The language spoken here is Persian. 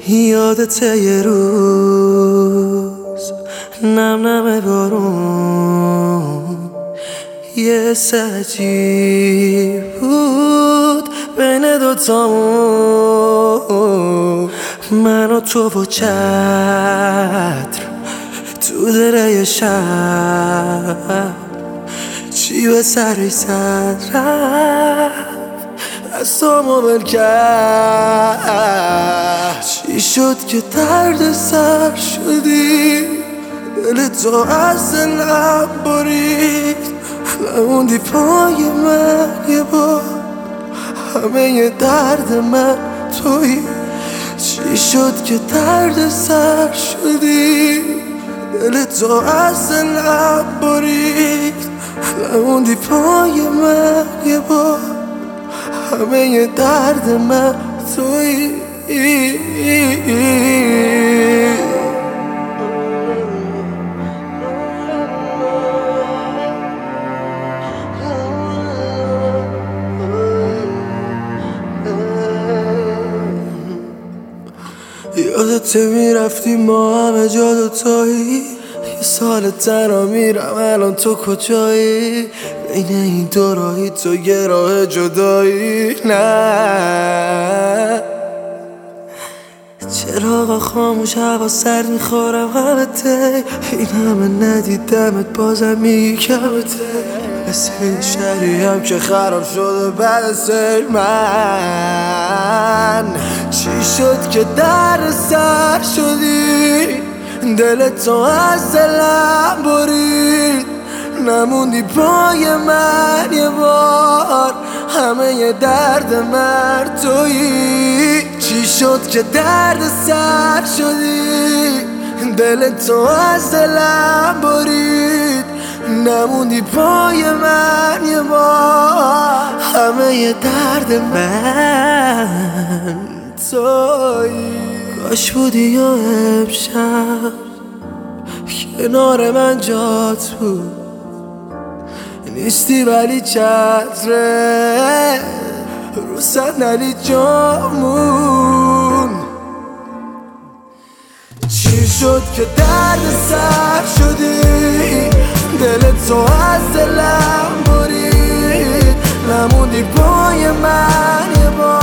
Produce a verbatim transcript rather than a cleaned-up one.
یادت یه روز نم نم بارون یه سجی بود بین دوتامون، من و تو و چتر تو دره شب چی به سری سر رفت دستامو بل کرد. چی شد که درد سر شدی، دل تو از دلم برید، نموندی پای من یه بار، همه ی درد من تویی. چی شد که درد سر شدی، دل تو از دلم برید، نموندی پای من یه بار، همه ی درد من تویی. یادت میرفتی ما همه جا دوتایی، یه سال تنها میرم الان تو کجایی، بین این دو راهی تو یه راه جدایی. نه چراغا خاموش هوا سرد میخورم همته، این همه ندیدمت بازم میگی کمته، مثل این شهری هم که خراب شده بعد سیل. من چی شد که در سر شدی، دل تو از دلم برید، نموندی پای من یه بار، همه ی درد من تویی. چی شد که درد سر شدی، دل تو از دلم برید، نموندی پای من یه بار، همه ی درد من تویی. کاش بودی یا امشب کنار من جات بود، نیستی ولی چتره رو صندلی جامون. چی شد که درد سر شدی، دل تو از دلم برید، نموندی پای من یه بار،